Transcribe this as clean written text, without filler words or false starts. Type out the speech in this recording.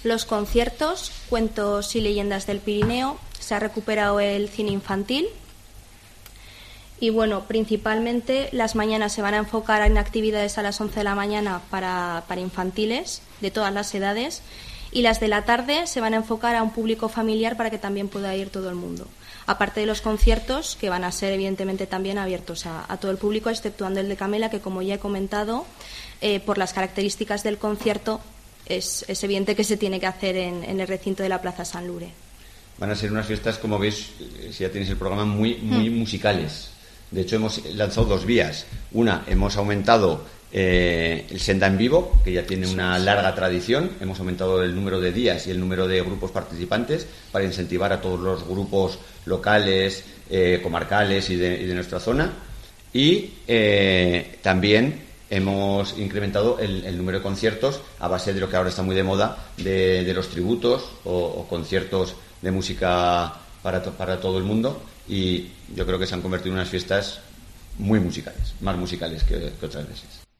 los conciertos, cuentos y leyendas del Pirineo, se ha recuperado el cine infantil y bueno, principalmente las mañanas se van a enfocar en actividades a las 11 de la mañana para infantiles de todas las edades y las de la tarde se van a enfocar a un público familiar para que también pueda ir todo el mundo. Aparte de los conciertos, que van a ser evidentemente también abiertos a todo el público, exceptuando el de Camela, que como ya he comentado, por las características del concierto, es evidente que se tiene que hacer en el recinto de la Plaza San Lure. Van a ser unas fiestas, como veis, si ya tenéis el programa, muy musicales. De hecho, hemos lanzado 2 vías. Una, hemos aumentado el Senda en Vivo, que ya tiene una larga tradición. Hemos aumentado el número de días y el número de grupos participantes para incentivar a todos los grupos locales, comarcales y de nuestra zona. Y también hemos incrementado el número de conciertos a base de lo que ahora está muy de moda, de los tributos o conciertos de música para todo el mundo. Y yo creo que se han convertido en unas fiestas muy musicales, más musicales que otras veces.